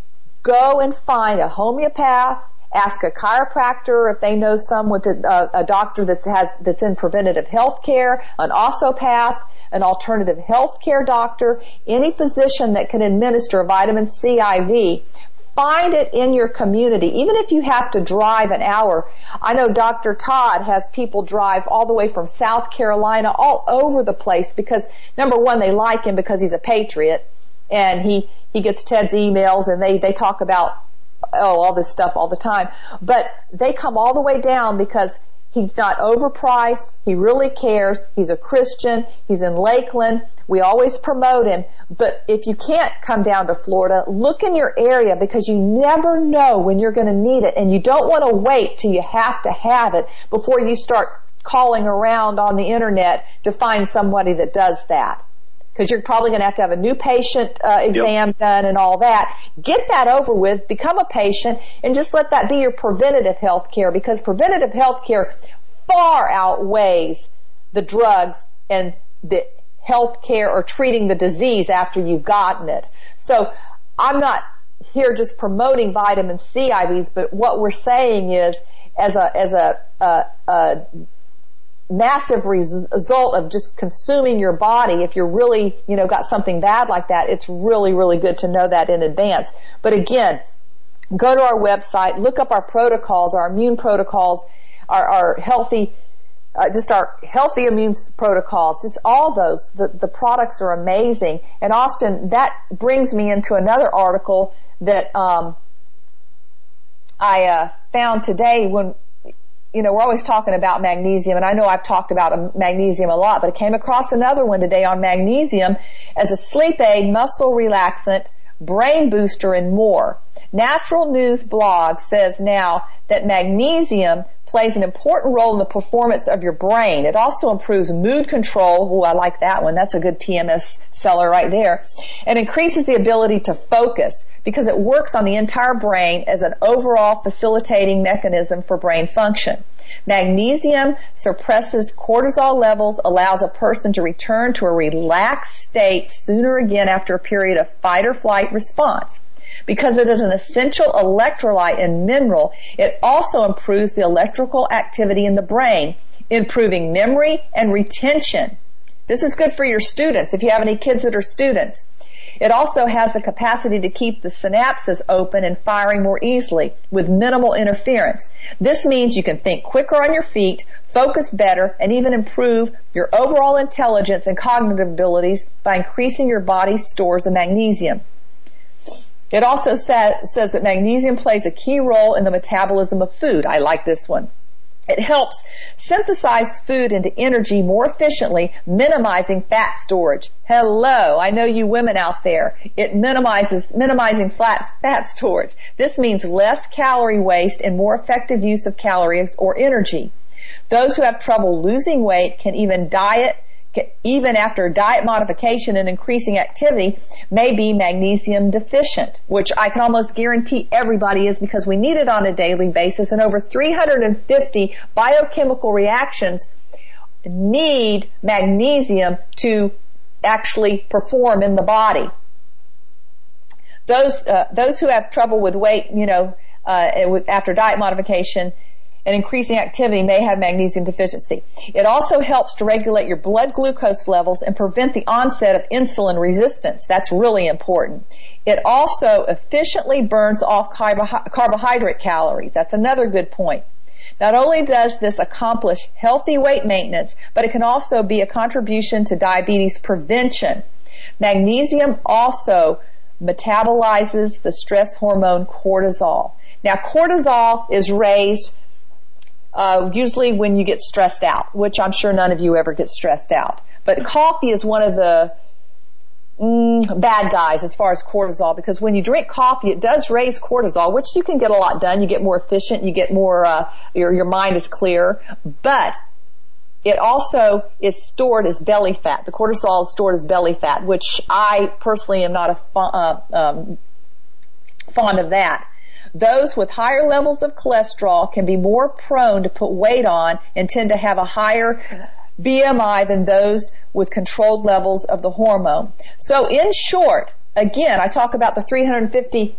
S2: Go and find a homeopath, ask a chiropractor if they know some with a, a doctor that has, that's in preventative health care, an osteopath, an alternative health care doctor, any physician that can administer vitamin C I V. Find it in your community, even if you have to drive an hour. I know Doctor Todd has people drive all the way from South Carolina, all over the place, because number one, they like him because he's a patriot, and he, he gets Ted's emails, and they, they talk about, oh, all this stuff all the time. But they come all the way down because he's not overpriced. He really cares. He's a Christian. He's in Lakeland. We always promote him. But if you can't come down to Florida, look in your area because you never know when you're going to need it. And you don't want to wait till you have to have it before you start calling around on the internet to find somebody that does that. Because you're probably going to have to have a new patient uh, exam yep. done and all that. Get that over with, become a patient, and just let that be your preventative health care, because preventative health care far outweighs the drugs and the health care or treating the disease after you've gotten it. So I'm not here just promoting vitamin C I Vs, but what we're saying is, as a as a, a, a massive res- result of just consuming your body, if you're really, you know, got something bad like that, it's really, really good to know that in advance. But again, go to our website, look up our protocols, our immune protocols, our, our healthy, uh, just our healthy immune protocols, just all those. The, the products are amazing. And Austin, that brings me into another article that um, I uh, found today when, you know, we're always talking about magnesium, and I know I've talked about magnesium a lot, but I came across another one today on magnesium as a sleep aid, muscle relaxant, brain booster, and more. Natural News Blog says now that magnesium plays an important role in the performance of your brain. It also improves mood control. Oh, I like that one. That's a good P M S seller right there. And increases the ability to focus because it works on the entire brain as an overall facilitating mechanism for brain function. Magnesium suppresses cortisol levels, allows a person to return to a relaxed state sooner again after a period of fight or flight response. Because it is an essential electrolyte and mineral, it also improves the electrical activity in the brain, improving memory and retention. This is good for your students, if you have any kids that are students. It also has the capacity to keep the synapses open and firing more easily with minimal interference. This means you can think quicker on your feet, focus better, and even improve your overall intelligence and cognitive abilities by increasing your body's stores of magnesium. It also sa- says that magnesium plays a key role in the metabolism of food. I like this one. It helps synthesize food into energy more efficiently, minimizing fat storage. Hello, I know you women out there. It minimizes, minimizing fat, fat storage. This means less calorie waste and more effective use of calories or energy. Those who have trouble losing weight can even diet even after diet modification and increasing activity, may be magnesium deficient, which I can almost guarantee everybody is because we need it on a daily basis, and over three hundred fifty biochemical reactions need magnesium to actually perform in the body. Those uh, those who have trouble with weight, you know, uh, after diet modification and increasing activity may have magnesium deficiency. It also helps to regulate your blood glucose levels and prevent the onset of insulin resistance. That's really important. It also efficiently burns off carbohy- carbohydrate calories. That's another good point. Not only does this accomplish healthy weight maintenance, but it can also be a contribution to diabetes prevention. Magnesium also metabolizes the stress hormone cortisol. Now, cortisol is raised Uh, usually when you get stressed out, which I'm sure none of you ever get stressed out. But coffee is one of the mm, bad guys as far as cortisol, because when you drink coffee, it does raise cortisol, which you can get a lot done. You get more efficient. You get more, uh, your, your mind is clear. But it also is stored as belly fat. The cortisol is stored as belly fat, which I personally am not a fo- uh, um, fond of that. Those with higher levels of cholesterol can be more prone to put weight on and tend to have a higher B M I than those with controlled levels of the hormone. So in short, again, I talk about the three hundred fifty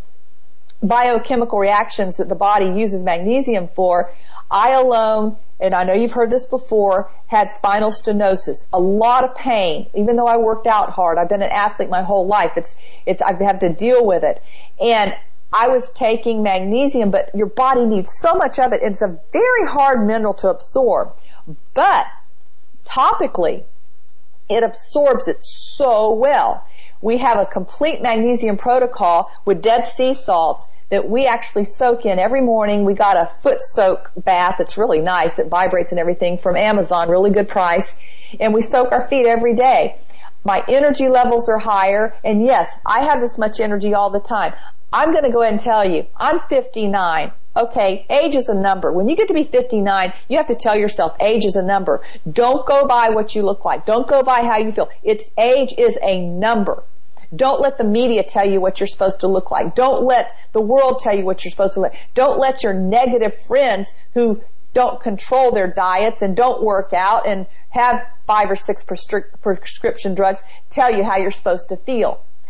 S2: biochemical reactions that the body uses magnesium for. I alone, and I know you've heard this before, had spinal stenosis, a lot of pain. Even though I worked out hard, I've been an athlete my whole life. It's, it's, I've had to deal with it. And I was taking magnesium, but your body needs so much of it. It's a very hard mineral to absorb. But topically, it absorbs it so well. We have a complete magnesium protocol with Dead Sea salts that we actually soak in every morning. We got a foot soak bath. It's really nice. It vibrates and everything from Amazon, really good price. And we soak our feet every day. My energy levels are higher. And yes, I have this much energy all the time. I'm going to go ahead and tell you, I'm fifty-nine. Okay, age is a number. When you get to be fifty-nine, you have to tell yourself age is a number. Don't go by what you look like. Don't go by how you feel. It's age is a number. Don't let the media tell you what you're supposed to look like. Don't let the world tell you what you're supposed to look like. Don't let your negative friends who don't control their diets and don't work out and have five or six prescri- prescription drugs tell you how you're supposed to feel.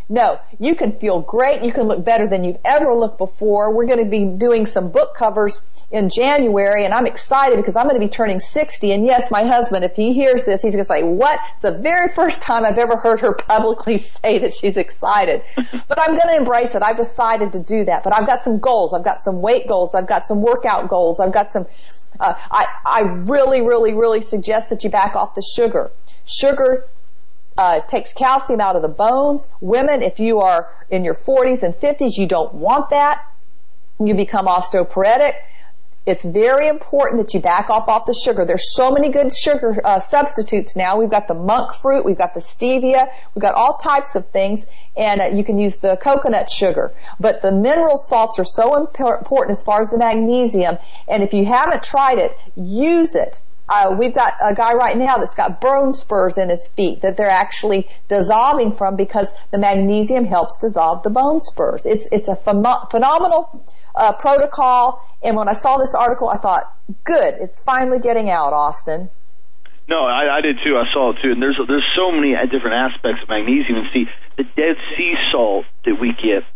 S2: No, you can feel great. You can look better than you've ever looked before. We're going to be doing some book covers in January, and I'm excited because I'm going to be turning sixty. And yes, my husband, if he hears this, he's going to say, what? It's the very first time I've ever heard her publicly say that she's excited. But I'm going to embrace it. I've decided to do that. But I've got some goals. I've got some weight goals. I've got some workout goals. I've got some, uh, I, I really, really, really suggest that you back off the sugar. Sugar Uh, takes calcium out of the bones. Women, if you are in your forties and fifties, you don't want that. You become osteoporotic. It's very important that you back off off the sugar. There's so many good sugar uh, substitutes now. We've got the monk fruit, we've got the stevia, we've got all types of things, and uh, you can use the coconut sugar. But the mineral salts are so important as far as the magnesium, and if you haven't tried it, use it. Uh, we've got a guy right now that's got bone spurs in his feet that they're actually dissolving from because the magnesium helps dissolve the bone spurs. It's, it's a phem- phenomenal, uh, protocol. And when I saw this article, I thought, good, it's finally getting out, Austin.
S1: No, I, I did too. I saw it too. And there's, there's so many different aspects of magnesium. And see, the Dead Sea salt that we get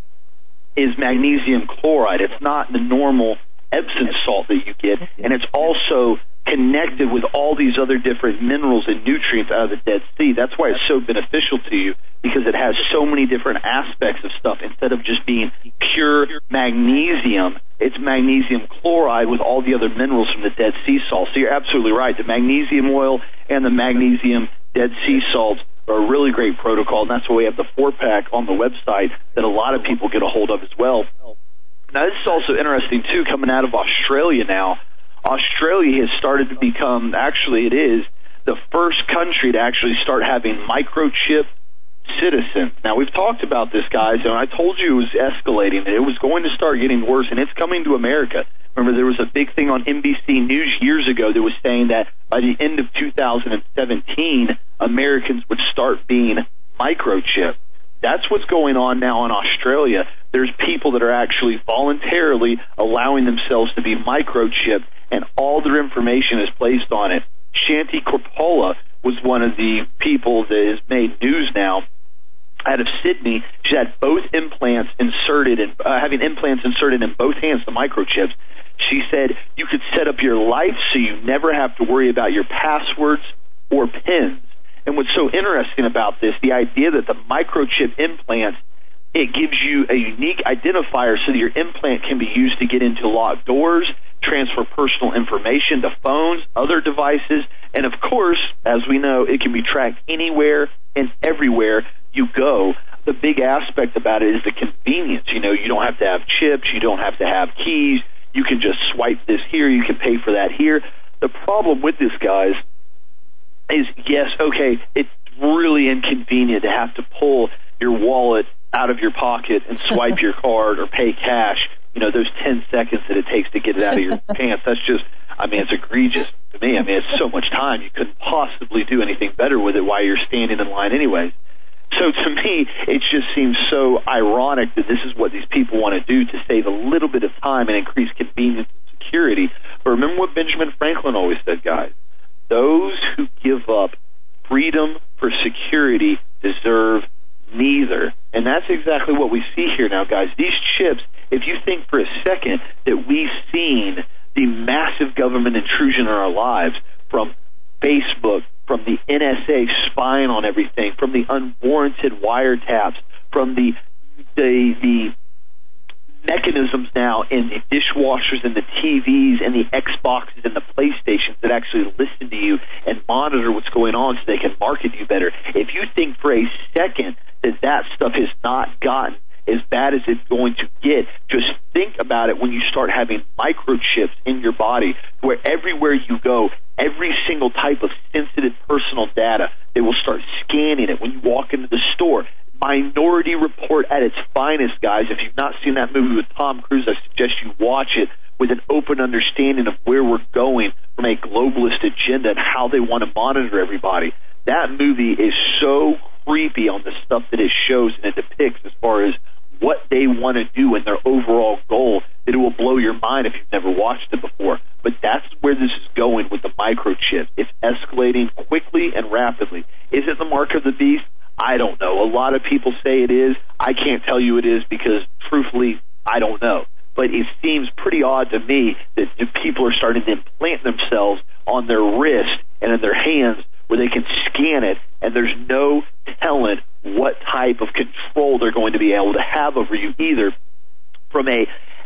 S1: is magnesium chloride. It's not the normal Epsom salt that you get. And it's also connected with all these other different minerals and nutrients out of the Dead Sea. That's why it's so beneficial to you, because it has so many different aspects of stuff. Instead of just being pure magnesium, it's magnesium chloride with all the other minerals from the Dead Sea salt. So you're absolutely right. The magnesium oil and the magnesium Dead Sea salts are a really great protocol, and that's why we have the four-pack on the website that a lot of people get a hold of as well. Now, this is also interesting, too, coming out of Australia now. Australia has started to become, actually it is, the first country to actually start having microchip citizens. Now, we've talked about this, guys, and I told you it was escalating, that it was going to start getting worse, and it's coming to America. Remember, there was a big thing on N B C News years ago that was saying that by the end of two thousand seventeen, Americans would start being microchipped. That's what's going on now in Australia. There's people that are actually voluntarily allowing themselves to be microchipped, and all their information is placed on it. Shanti Korpola was one of the people that has made news now out of Sydney. She had both implants inserted, and uh, having implants inserted in both hands, the microchips. She said you could set up your life so you never have to worry about your passwords or PINs. And what's so interesting about this, the idea that the microchip implants, it gives you a unique identifier so that your implant can be used to get into locked doors, transfer personal information to phones, other devices, and of course, as we know, it can be tracked anywhere and everywhere you go. The big aspect about it is the convenience. You know, you don't have to have chips, you don't have to have keys, you can just swipe this here, you can pay for that here. The problem with this, guys, is, yes, okay, it's really inconvenient to have to pull your wallet out of your pocket and swipe your card or pay cash, you know, those ten seconds that it takes to get it out of your pants. That's just, I mean, it's egregious to me. I mean, it's so much time. You couldn't possibly do anything better with it while you're standing in line anyways. So to me, it just seems so ironic that this is what these people want to do to save a little bit of time and increase convenience and security. But remember what Benjamin Franklin always said, guys. Those who give up freedom for security deserve neither. And that's exactly what we see here now, guys. These chips, if you think for a second that we've seen the massive government intrusion in our lives, from Facebook, from the N S A spying on everything, from the unwarranted wiretaps, from the the the mechanisms now in the dishwashers and the T Vs and the Xboxes and the PlayStations that actually listen to you and monitor what's going on so they can market you better. If you think for a second that that stuff has not gotten as bad as it's going to get, just think about it when you start having microchips in your body, where everywhere you go, every single type of sensitive personal data, they will start scanning it when you walk into the store. Minority Report at its finest, guys. If you've not seen that movie with Tom Cruise, I suggest you watch it with an open understanding of where we're going from a globalist agenda and how they want to monitor everybody. That movie is so creepy on the stuff that it shows and it depicts as far as what they want to do and their overall goal, that it will blow your mind if you've never watched it before. But that's where this is going with the microchip. It's escalating quickly and rapidly. Is it the mark of the beast? I don't know. A lot of people say it is. I can't tell you it is because, truthfully, I don't know. But it seems pretty odd to me that people are starting to implant themselves on their wrist and in their hands where they can scan it, and there's no telling what type of control they're going to be able to have over you, either from a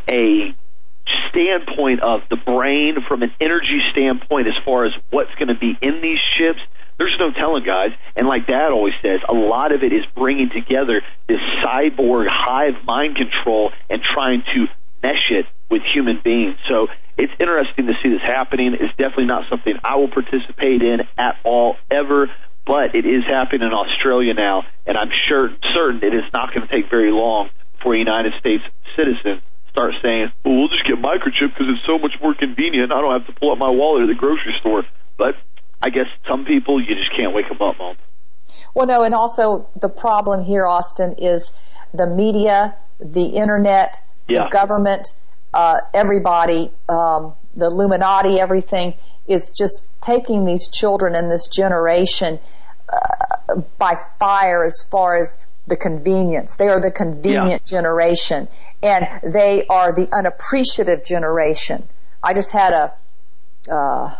S1: a standpoint of the brain, from an energy standpoint as far as what's going to be in these chips. There's no telling, guys. And like Dad always says, a lot of it is bringing together this cyborg hive mind control and trying to mesh it with human beings. So it's interesting to see this happening. It's definitely not something I will participate in at all, ever, but it is happening in Australia now, and I'm sure certain it is not going to take very long for a United States citizen start saying, well, we'll just get microchip because it's so much more convenient. I don't have to pull out my wallet at the grocery store. But I guess some people, you just can't wake them up, Mom.
S2: Well, no, and also the problem here, Austin, is the media, the internet,
S1: yeah.
S2: the government, uh, everybody, um, the Illuminati, everything is just taking these children and this generation uh, by fire as far as the convenience. They are the convenient yeah. generation, and they are the unappreciative generation. I just had a uh,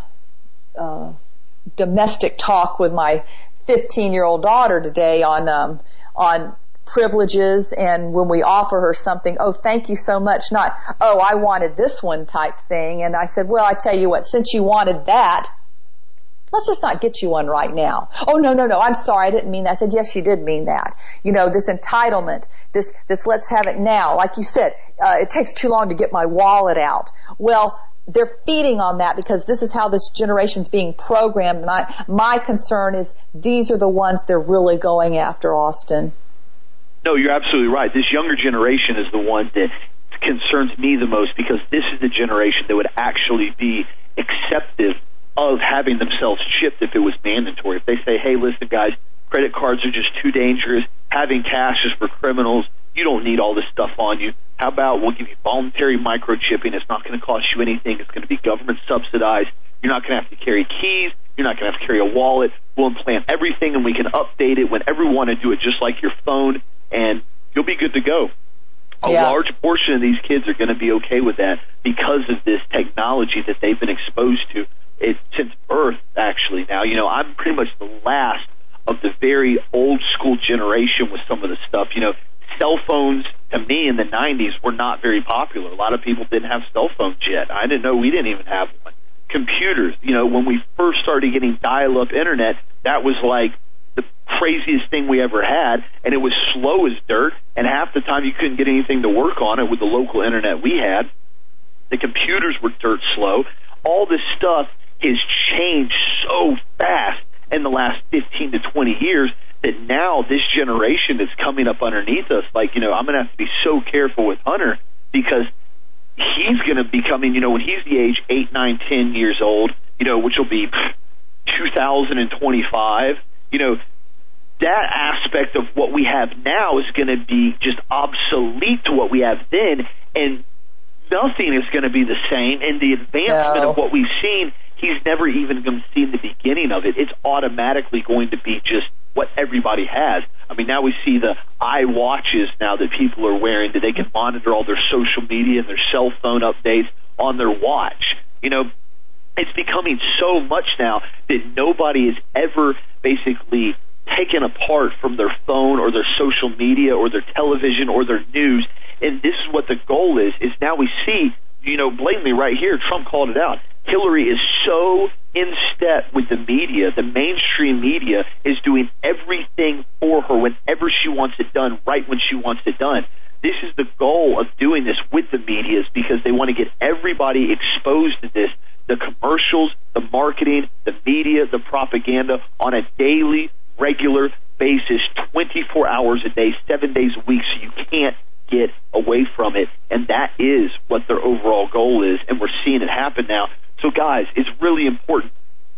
S2: uh, domestic talk with my fifteen-year-old daughter today on um, on privileges, and when we offer her something, oh, thank you so much, not, oh, I wanted this one type thing. And I said, well, I tell you what, since you wanted that, let's just not get you one right now. Oh, no, no, no, I'm sorry, I didn't mean that. I said, yes, you did mean that. You know, this entitlement, this, this let's have it now. Like you said, uh, it takes too long to get my wallet out. Well, they're feeding on that because this is how this generation's being programmed. And I, my concern is these are the ones they're really going after, Austin.
S1: No, you're absolutely right. This younger generation is the one that concerns me the most because this is the generation that would actually be acceptive of having themselves chipped if it was mandatory. If they say, hey, listen, guys, credit cards are just too dangerous. Having cash is for criminals. You don't need all this stuff on you. How about we'll give you voluntary microchipping. It's not going to cost you anything. It's going to be government subsidized. You're not going to have to carry keys. You're not going to have to carry a wallet. We'll implant everything, and we can update it whenever we want to do it, just like your phone, and you'll be good to go. A
S2: yeah.
S1: large portion of these kids are going to be okay with that because of this technology that they've been exposed to it, since birth, actually. Now, you know, I'm pretty much the last of the very old school generation with some of the stuff. You know, cell phones, to me, in the nineties were not very popular. A lot of people didn't have cell phones yet. I didn't know we didn't even have one. Computers, you know, when we first started getting dial-up internet, that was like the craziest thing we ever had, and it was slow as dirt, and half the time you couldn't get anything to work on it with the local internet we had. The computers were dirt slow. All this stuff has changed so fast in the last fifteen to twenty years that now this generation is coming up underneath us. Like, you know, I'm going to have to be so careful with Hunter because he's going to be coming, you know, when he's the age eight, nine, ten years old, you know, which will be two thousand twenty-five, you know, that aspect of what we have now is going to be just obsolete to what we have then, and nothing is going to be the same. And the advancement
S2: no.
S1: of what we've seen, he's never even going to see the beginning of it. It's automatically going to be just what everybody has. I mean, now we see the iWatches now that people are wearing, that they can monitor all their social media and their cell phone updates on their watch. You know, it's becoming so much now that nobody is ever basically taken apart from their phone or their social media or their television or their news. And this is what the goal is, is now we see, you know, blatantly right here, Trump called it out. Hillary is so in step with the media. The mainstream media is doing everything for her whenever she wants it done, right when she wants it done. This is the goal of doing this with the media, is because they want to get everybody exposed to this, the commercials, the marketing, the media, the propaganda on a daily, regular basis, twenty-four hours a day, seven days a week, so you can't get away from it. And that is what their overall goal is, and we're seeing it happen now. So, guys, it's really important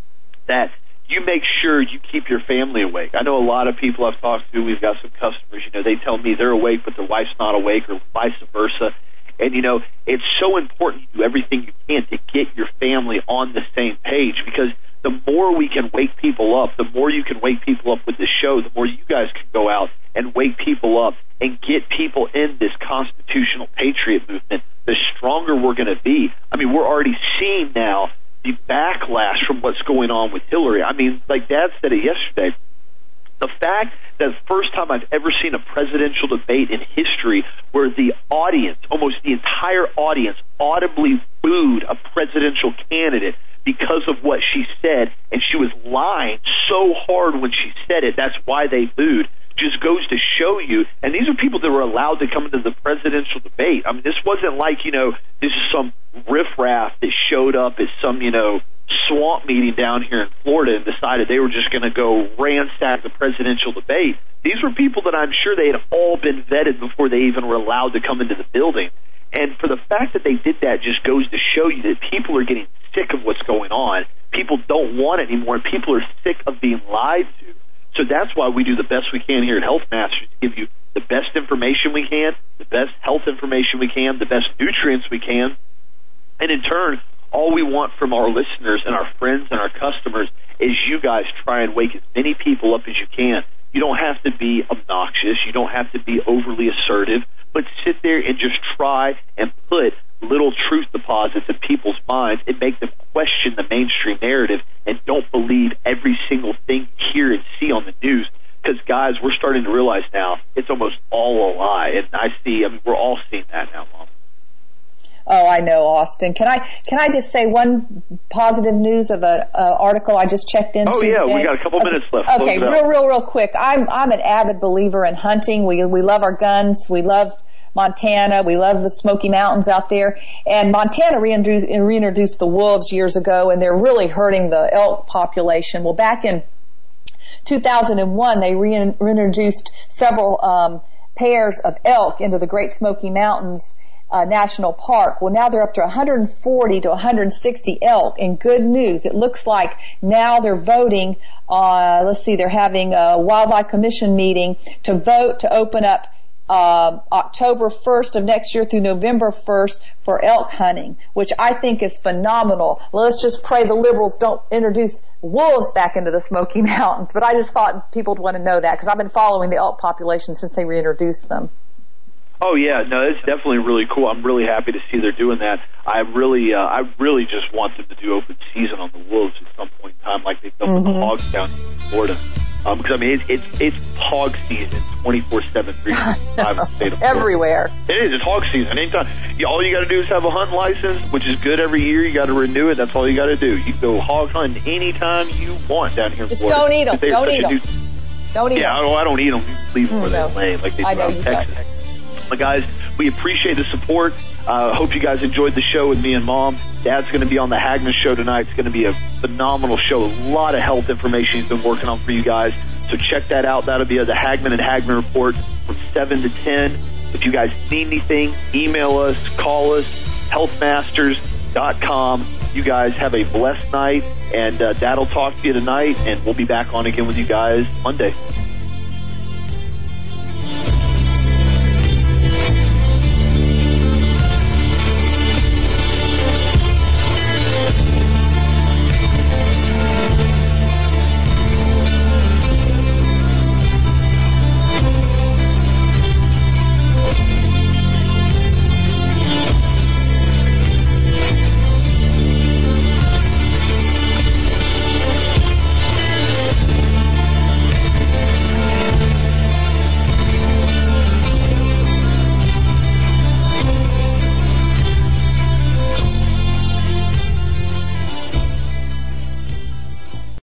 S1: that you make sure you keep your family awake. I know a lot of people I've talked to, we've got some customers, you know, they tell me they're awake, but their wife's not awake, or vice versa. And, you know, it's so important you do everything you can to get your family on the same page, because the more we can wake people up, the more you can wake people up with this show, the more you guys can go out and wake people up and get people in this constitutional patriot movement, the stronger we're going to be. I mean, we're already seeing now the backlash from what's going on with Hillary. I mean, like Dad said it yesterday, the fact that the first time I've ever seen a presidential debate in history where the audience, almost the entire audience, audibly booed a presidential candidate because of what she said, and she was lying so hard when she said it, that's why they booed, just goes to show you, and these are people that were allowed to come into the presidential debate. I mean, this wasn't like, you know, this is some riffraff that showed up at some, you know, swamp meeting down here in Florida and decided they were just going to go ransack the presidential debate. These were people that I'm sure they had all been vetted before they even were allowed to come into the building. And for the fact that they did that just goes to show you that people are getting sick of what's going on. People don't want it anymore. People are sick of being lied to. So that's why we do the best we can here at Health Masters, to give you the best information we can, the best health information we can, the best nutrients we can. And in turn, all we want from our listeners and our friends and our customers is you guys try and wake as many people up as you can. You don't have to be obnoxious. You don't have to be overly assertive, but sit there and just try and put little truth deposits in people's minds and make them question the mainstream narrative and don't believe every single thing you hear and see on the news. Because, guys, we're starting to realize now it's almost all a lie. And I see, I mean, we're all seeing that now, Mom.
S2: Oh, I know, Austin. Can I can I just say one positive news of a, a article I just checked into?
S1: Oh yeah,
S2: today?
S1: We got a couple
S2: okay.
S1: minutes left.
S2: Okay, real, real, real quick. I'm I'm an avid believer in hunting. We we love our guns. We love Montana. We love the Smoky Mountains out there. And Montana reintroduced, reintroduced the wolves years ago, and they're really hurting the elk population. Well, back in two thousand one, they reintroduced several um, pairs of elk into the Great Smoky Mountains Uh, National Park. Well, now they're up to one hundred forty to one hundred sixty elk. And good news, it looks like now they're voting, uh, let's see, they're having a Wildlife Commission meeting to vote to open up uh, October first of next year through November first for elk hunting, which I think is phenomenal. Let's just pray the liberals don't introduce wolves back into the Smoky Mountains. But I just thought people would want to know that because I've been following the elk population since they reintroduced them.
S1: Oh yeah, no, it's definitely really cool. I'm really happy to see they're doing that. I really, uh, I really just want them to do open season on the wolves at some point in time, like they've done mm-hmm. with the hogs down in Florida. Um, because I mean, it's it's, it's hog season, twenty-four seven, three sixty-five in the state of Florida.
S2: Everywhere. It
S1: is. It's hog season. Anytime. You, all you got to do is have a hunting license, which is good every year. You got to renew it. That's all you got to do. You can go hog hunting anytime you want down here in
S2: just
S1: Florida.
S2: Just don't eat them. Don't eat them. New... Don't eat
S1: yeah,
S2: them.
S1: Yeah, I, I don't eat them. Leave them
S2: mm,
S1: where
S2: no.
S1: they lay, like they do out in Texas. Got. But guys, we appreciate the support. Uh, hope you guys enjoyed the show with me and Mom. Dad's going to be on the Hagman show tonight. It's going to be a phenomenal show. A lot of health information he's been working on for you guys. So check that out. That'll be the Hagman and Hagman report from seven to ten. If you guys need anything, email us, call us, health masters dot com. You guys have a blessed night, and uh, Dad'll talk to you tonight, and we'll be back on again with you guys Monday.